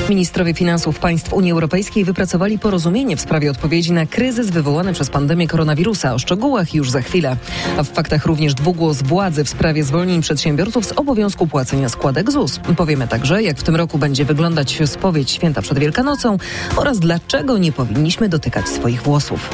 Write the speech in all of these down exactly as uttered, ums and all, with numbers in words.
Ministrowie finansów państw Unii Europejskiej wypracowali porozumienie w sprawie odpowiedzi na kryzys wywołany przez pandemię koronawirusa. O szczegółach już za chwilę. A w faktach również dwugłos władzy w sprawie zwolnień przedsiębiorców z obowiązku płacenia składek Z U S. Powiemy także, jak w tym roku będzie wyglądać spowiedź święta przed Wielkanocą oraz dlaczego nie powinniśmy dotykać swoich włosów.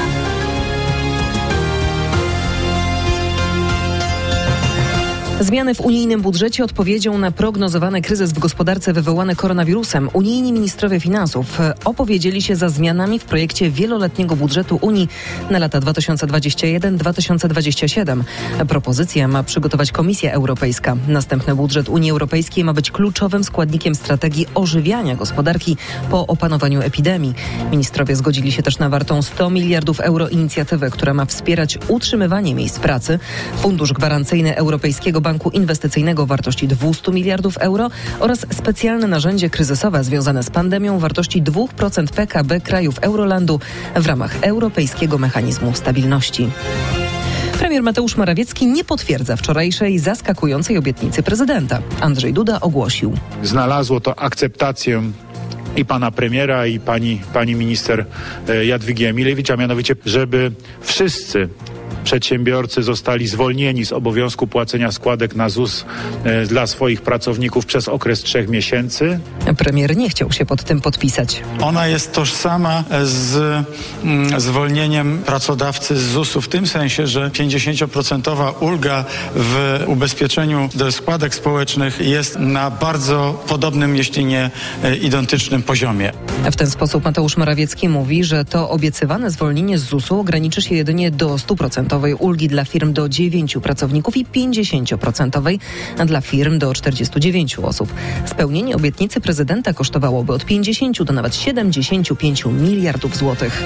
Zmiany w unijnym budżecie odpowiedzią na prognozowany kryzys w gospodarce wywołany koronawirusem. Unijni ministrowie finansów opowiedzieli się za zmianami w projekcie wieloletniego budżetu Unii na lata dwa tysiące dwudziesty pierwszy do dwa tysiące dwudziestego siódmego. Propozycję ma przygotować Komisja Europejska. Następny budżet Unii Europejskiej ma być kluczowym składnikiem strategii ożywiania gospodarki po opanowaniu epidemii. Ministrowie zgodzili się też na wartą sto miliardów euro inicjatywę, która ma wspierać utrzymywanie miejsc pracy. Fundusz Gwarancyjny Europejskiego Banku Inwestycyjnego o wartości dwieście miliardów euro oraz specjalne narzędzie kryzysowe związane z pandemią o wartości dwa procent P K B krajów Eurolandu w ramach Europejskiego Mechanizmu Stabilności. Premier Mateusz Morawiecki nie potwierdza wczorajszej zaskakującej obietnicy prezydenta. Andrzej Duda ogłosił: znalazło to akceptację i pana premiera, i pani, pani minister Jadwigi Emilewicz, a mianowicie, żeby wszyscy przedsiębiorcy zostali zwolnieni z obowiązku płacenia składek na Z U S e, dla swoich pracowników przez okres trzech miesięcy. Premier nie chciał się pod tym podpisać. Ona jest tożsama z mm, zwolnieniem pracodawcy z Z U S u w tym sensie, że pięćdziesięcioprocentowa ulga w ubezpieczeniu do składek społecznych jest na bardzo podobnym, jeśli nie e, identycznym poziomie. W ten sposób Mateusz Morawiecki mówi, że to obiecywane zwolnienie z Z U S u ograniczy się jedynie do stu procentów ulgi dla firm do dziewięciu pracowników i pięćdziesięcioprocentowej dla firm do czterdziestu dziewięciu osób. Spełnienie obietnicy prezydenta kosztowałoby od pięćdziesięciu do nawet siedemdziesięciu pięciu miliardów złotych.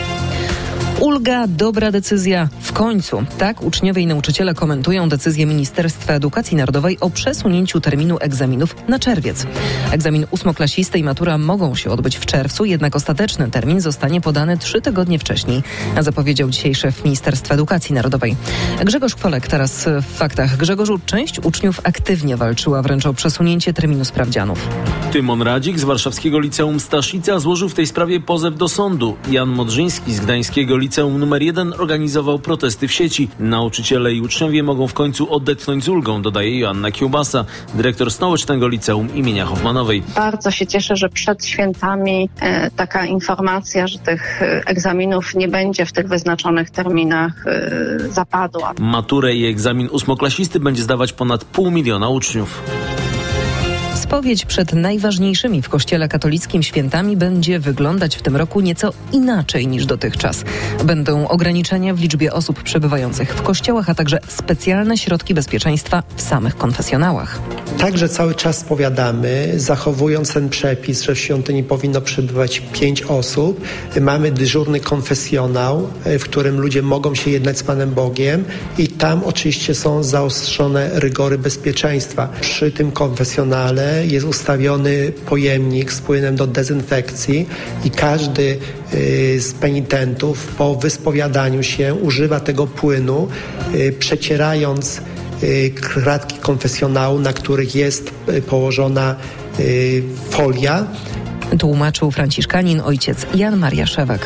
Ulga, dobra decyzja. W końcu. Tak uczniowie i nauczyciele komentują decyzję Ministerstwa Edukacji Narodowej o przesunięciu terminu egzaminów na czerwiec. Egzamin ósmoklasisty i matura mogą się odbyć w czerwcu, jednak ostateczny termin zostanie podany trzy tygodnie wcześniej, a zapowiedział dzisiaj szef Ministerstwa Edukacji Narodowej. Grzegorz Kwolek teraz w faktach. Grzegorzu, część uczniów aktywnie walczyła wręcz o przesunięcie terminu sprawdzianów. Tymon Radzik z warszawskiego liceum Staszica złożył w tej sprawie pozew do sądu. Jan Modrzyński z gdańskiego liceum numer jeden organizował protesty w sieci. Nauczyciele i uczniowie mogą w końcu odetchnąć z ulgą, dodaje Joanna Kiełbasa, dyrektor Stołecznego Liceum imienia Hoffmanowej. Bardzo się cieszę, że przed świętami e, taka informacja, że tych e, egzaminów nie będzie w tych wyznaczonych terminach e, zapadła. Maturę i egzamin ósmoklasisty będzie zdawać ponad pół miliona uczniów. Spowiedź przed najważniejszymi w Kościele katolickim świętami będzie wyglądać w tym roku nieco inaczej niż dotychczas. Będą ograniczenia w liczbie osób przebywających w kościołach, a także specjalne środki bezpieczeństwa w samych konfesjonałach. Także cały czas spowiadamy, zachowując ten przepis, że w świątyni powinno przebywać pięć osób. Mamy dyżurny konfesjonał, w którym ludzie mogą się jednać z Panem Bogiem i tam oczywiście są zaostrzone rygory bezpieczeństwa. Przy tym konfesjonale jest ustawiony pojemnik z płynem do dezynfekcji i każdy z penitentów po wyspowiadaniu się używa tego płynu, przecierając kratki konfesjonału, na których jest położona folia. Tłumaczył franciszkanin ojciec Jan Maria Szewek.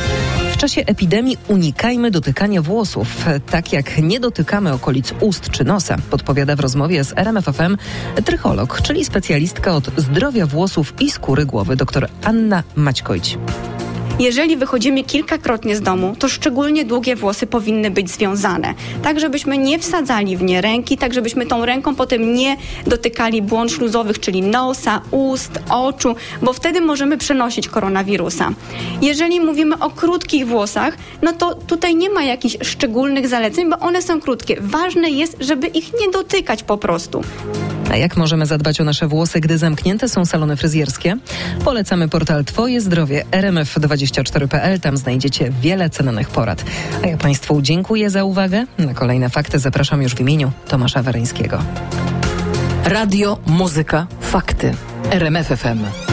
W czasie epidemii unikajmy dotykania włosów, tak jak nie dotykamy okolic ust czy nosa, podpowiada w rozmowie z R M F F M trycholog, czyli specjalistka od zdrowia włosów i skóry głowy, dr Anna Maćkojć. Jeżeli wychodzimy kilkakrotnie z domu, to szczególnie długie włosy powinny być związane. Tak, żebyśmy nie wsadzali w nie ręki, tak, żebyśmy tą ręką potem nie dotykali błon śluzowych, czyli nosa, ust, oczu, bo wtedy możemy przenosić koronawirusa. Jeżeli mówimy o krótkich włosach, no to tutaj nie ma jakichś szczególnych zaleceń, bo one są krótkie. Ważne jest, żeby ich nie dotykać po prostu. A jak możemy zadbać o nasze włosy, gdy zamknięte są salony fryzjerskie? Polecamy portal Twoje Zdrowie R M F dwadzieścia cztery kropka p l. Tam znajdziecie wiele cennych porad. A ja Państwu dziękuję za uwagę. Na kolejne fakty zapraszam już w imieniu Tomasza Weryńskiego. Radio, muzyka, fakty. R M F F M.